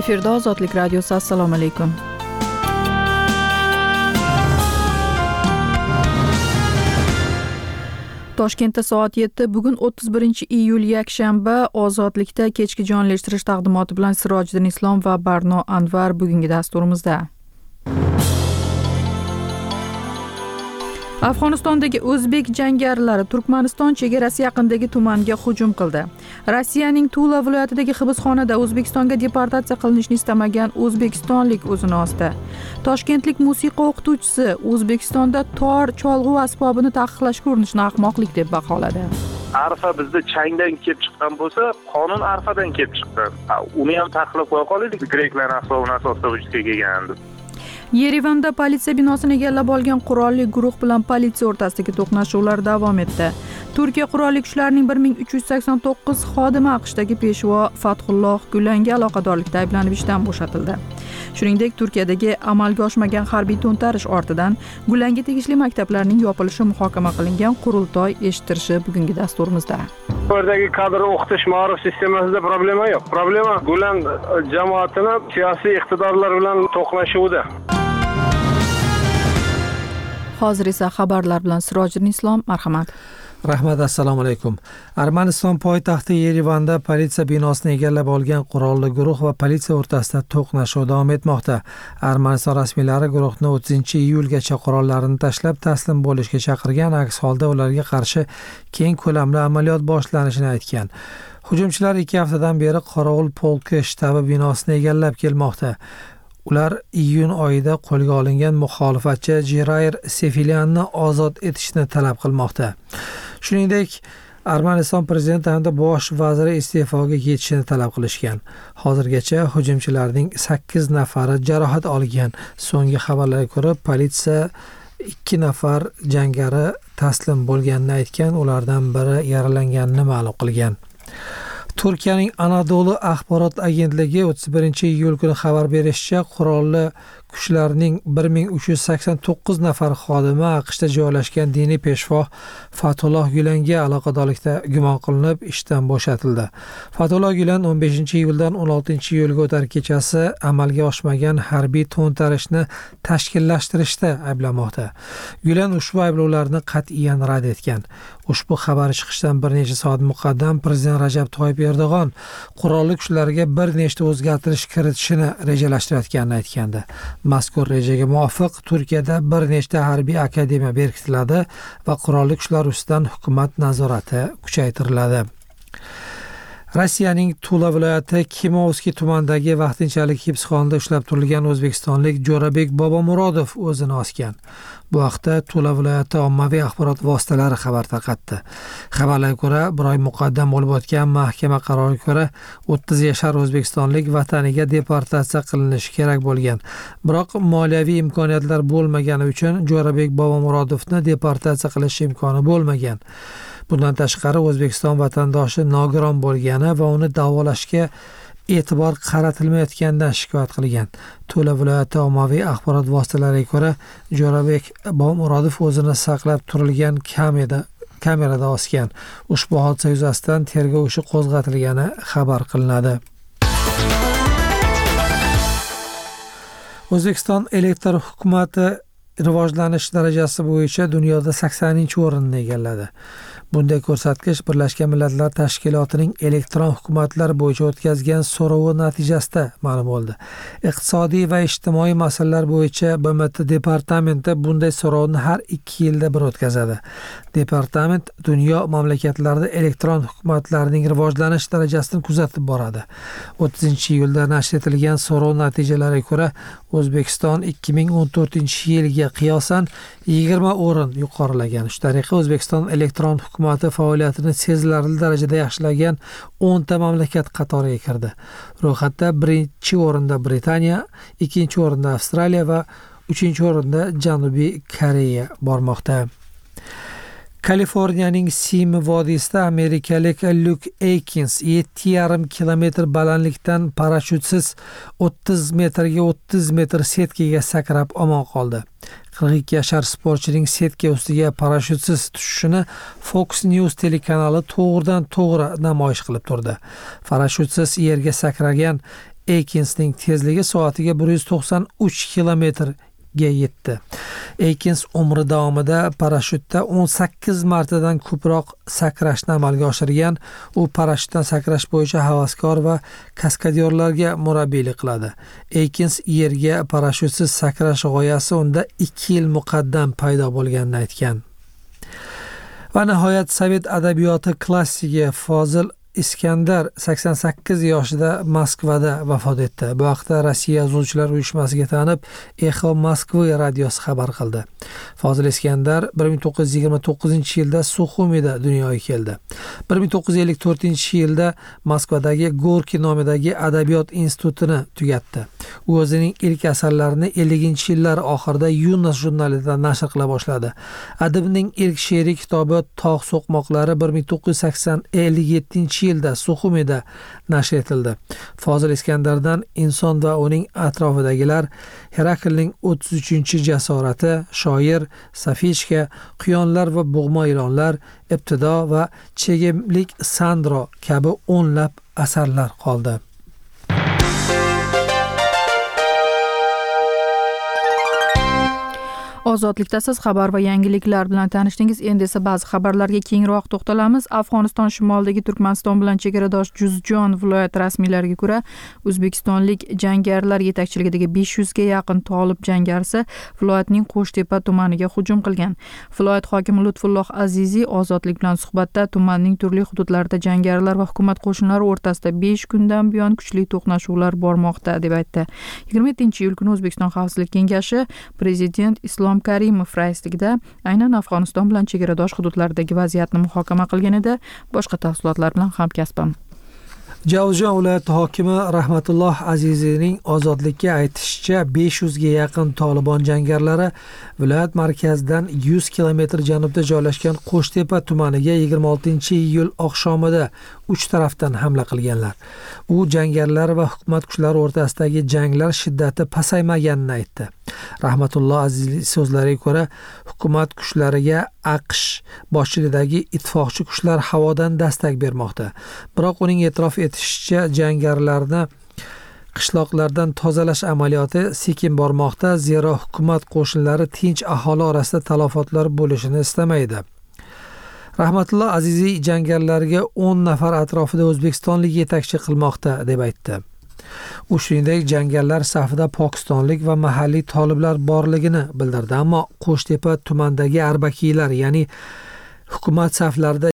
Efirda Ozodlik radiosi. Assalomu alaykum. Toshkentda soat 7. Bugun 31-iyul yakshanba. Ozodlikda kechki jonlashtirish taqdimoti bilan Sirojiddin Islom va Barno Anvar bugungi dasturimizda. Afg'onistondagi o'zbek jangarilari Turkmaniston chegarasi yaqinidagi tumanga hujum qildi. Rossiyaning Tula viloyatidagi hibsxonada O'zbekistonga deportatsiya qilinishni istamagan o'zbekistonlik o'zini osdi. Toshkentlik musiqa o'qituvchisi O'zbekistonda tor cholg'u asbobini taqiqlashga urinishni ahmoqlik deb baholadi. Arfa bizda changdan kelib chiqqan bo'lsa, qonun arfadan kelib chiqqan. Uni ham taqiqlab qo'ya qolaylik, greklar hisobiga asosida vujudga kelgandi. Yerevanda politsiya binosini egallab olgan qurolli guruh bilan politsiya o'rtasidagi to'qnashuvlar davom etdi. Turkiya qurolli kuchlarining 1389 xodimi AQShdagi peshvo Fathulloh Gulanga aloqadorlikda ayblanib ishdan bo'shatildi. Shuningdek, Turkiyadagi amalga oshmagan harbiy to'ntarish ortidan Gulanga tegishli maktablarning yopilishi muhokama qilingan qurultoy eshittirishi bugungi dasturimizda. Buradagi kadr o'qitish ma'rif sistemasida problema yo'q. Problema Gulan jamoatini siyosiy iqtidorlar bilan to'qnashuvida. Hozir esa xabarlar bilan Sirojiddin Islom, marhamat. Rahmat, assalomu alaykum. Armaniston poytaxti Yerevanda politsiya binosini egallab olgan qurolli guruh va politsiya o'rtasida to'qnashuv davom etmoqda. Armaniston rasmiylari guruhni 30-iyulgacha qurollarini tashlab taslim bo'lishga chaqirgan, aks holda ularga qarshi keng ko'lamli amaliyot boshlanishini aytgan. Hujumchilar 2 haftadan beri Qorovul polki shtabi binosini egallab kelmoqda. Ular iyun oyida qo'lga olingan muxolifatchi Jirayr Sefilyanni ozod etishni talab qilmoqda. Shuningdek, Armaniston prezidenti hamda bosh vaziri iste'foga ketishini talab qilishgan. Hozirgacha hujumchilarning 8 nafari jarohat olgan. So'nggi xabarlarga ko'ra, politsiya 2 nafar jangari taslim bo'lganini aytgan, ulardan biri yaralanganini ma'lum qilgan. Turkiyaning Anadolu axborot agentligi 31-iyul kuni xabar berishicha, qurolli kuchlarning 1389 nafar xodimi AQShda joylashgan diniy peshvo Fathulloh Gulanga aloqadorlikda gumon qilinib ishdan bo'shatildi. Fathulloh Gulan 15-iyuldan 16-iyulga o'tar kechasi amalga oshmagan harbiy to'ntarishni tashkillashtirishda ayblanmoqda. Gulan ushbu ayblovlarni qat'iyan rad etgan. Ushbu xabar chiqishidan bir necha soat muqaddam Prezident Rajab Toyyib Erdo'g'on qurolli kuchlarga bir nechta o'zgartirish kiritishini rejalashtirayotganini aytgandi. Mazkur rejaga muvofiq Turkiyada bir nechta harbiy akademiya berkitiladi va qurolli kuchlar ustidan hukumat nazorati kuchaytiriladi. Rossiyaning Tula viloyati Kimovskiy tumanidagi vaqtinchalik hibsxonada ushlab turilgan o'zbekistonlik Jo'rabek Bobomurodov o'zini osgan. Bu haqda Tula viloyati ommaviy axborot vositalari xabar tarqatdi. Xabarlarga ko'ra, bir oy muqaddam bo'lib o'tgan mahkama qaroriga ko'ra 30 yashar o'zbekistonlik vataniga deportatsiya qilinishi kerak bo'lgan. Biroq moliyaviy imkoniyatlar bo'lmagani uchun Jo'rabek Bobomurodovni deportatsiya qilish imkoni bo'lmagan. Bundan tashqari O'zbekiston vatandoshi nogiron bo'lgani va uni davolashga e'tibor qaratilmayotganidan shikoyat qilgan. Tula viloyati ommaviy axborot vositalariga ko'ra, Jo'rabek Bobomurodov o'zini saqlab turilgan kamerada osgan. Ushbu hodisa yuzasidan tergov ishi qo'zg'atilgani xabar qilinadi. O'zbekiston elektr hukumati rivojlanish darajasi bo'yicha dunyoda 80-o'rinni egalladi. Bunday ko'rsatkich Birlashgan Millatlar Tashkilotining elektron hukumatlar bo'yicha o'tkazgan so'rovi natijasida ma'lum bo'ldi. Iqtisodiy va ijtimoiy masalalar bo'yicha BMT departamenti bunday so'rovni har 2 yilda bir o'tkazadi. Departament dunyo mamlakatlarida elektron hukumatlarning rivojlanish darajasini kuzatib boradi. 30-iyulda nashr etilgan so'rov natijalariga ko'ra, O'zbekiston 2014-yilga qiyosan 20 o'rin yuqorilagan. Shu tariqa O'zbekiston elektron hukumati faoliyatini sezilarli darajada yaxshilagan 10 ta mamlakat qatoriga kirdi. Ro'yxatda 1-o'rinda Britaniya, 2-o'rinda Avstraliya va 3-o'rinda Janubiy Koreya bormoqda. Kaliforniyaning Sim vodiysida amerikalik Luke Akins 7,5 kilometr balandlikdan parashyutsiz 30 metrga 30 metr setkaga sakrab omon qoldi. 42 yashar sportchining setka ustiga parashyutsiz tushishini Fox News telekanali to'g'ridan to'g'ri namoyish qilib turdi. Parashyutsiz yerga sakragan Eykinsning tezligi soatiga 193 kilometrga yetdi. Eykins umri davomida parashyutda 18 martadan ko'proq sakrashni amalga oshirgan. U parashyutdan sakrash bo'yicha havaskor va kaskadyorlarga murabbiylik qiladi. Eykins yerga parashyutsiz sakrash g'oyasi unda 2 yil muqaddam paydo bo'lganini aytgan. Va nihoyat sovet adabiyoti klassigi Fozil Iskandar 88 yoshida Moskvada vafot etdi. Bu haqda Rossiya yozuvchilar uyushmasiga tanib Echo Moskvy radiosi xabar qildi. Fozil Iskandar 1929-yilda Suxumida dunyoga keldi. 1954-yilda Moskvadagi Gorki nomidagi adabiyot institutini tugatdi. U o'zining ilk asarlarini 50-yillar oxirida Yunus jurnalida nashr qila boshladi. Adibning ilk she'riy kitobi Tog' so'qmoqlari 1957-yilda Suxumida nashr etildi. Fozil Iskandardan inson va uning atrofidagilar, Heraklning 33-jasorati, shoir, Safichka, quyonlar va bug'ma ilonlar, ibtido va chegimlik Sandro kabi o'nlab asarlar qoldi. Ozodlikdasiz xabar va yangiliklar bilan tanishdingiz. Endi esa ba'zi xabarlarga kengroq to'xtalamiz. Afg'oniston shimolidagi Turkmaniston bilan chegaradosh Juzjon viloyati rasmiylariga ko'ra, o'zbekistonlik jangarilar yetakchiligidagi 500 ga yaqin Tolib jangarisi viloyatning Qo'shtepa tumaniga hujum qilgan. Viloyat hokimi Lutfulloh Aziziy ozodlik bilan suhbatda tumanning turli hududlarida jangarilar va hukumat qo'shinlari o'rtasida 5 kundan buyon kuchli to'qnashuvlar bormoqda deb aytdi. 27-iyul kuni O'zbekiston Xavfsizlik kengashi prezident Islom Karimov raisligida aynan Afg'oniston bilan chegaradosh hududlardagi vaziyatni muhokama qilgan edi. Boshqa tafsilotlar bilan hamkasbim Javzjon viloyati hokimi Rahmatulloh Aziziyning ozodlikka aytishicha 500 ga yaqin Tolibon jangarilari viloyat markazidan 100 kilometr janubda joylashgan Qo'shtepa tumaniga 26-iyul oqshomida 3 tarafdan hamla qilganlar. U jangarilar va hukumat kuchlari o'rtasidagi janglar shiddati pasaymaganini aytdi. Rahmatulloh Aziziy so'zlariga ko'ra, hukumat kuchlariga AQSh boshchiligidagi ittifoqchi kuchlar havodan dastak bermoqda. Biroq uning e'tirof etishicha, jangarilarni qishloqlardan tozalash amaliyoti sekin bormoqda, zero hukumat qo'shinlari tinch aholi orasida talafotlar bo'lishini istamaydi. Rahmatulloh Aziziy jangarilarga 10 nafar atrofida o'zbekistonlik yetakchi qilmoqda deb aytdi. U shuningdek jangarilar safida pokistonlik va mahalliy toliblar borligini bildirdi, ammo Qo'shtepa tumanidagi arbakiylar, ya'ni hukumat saflarida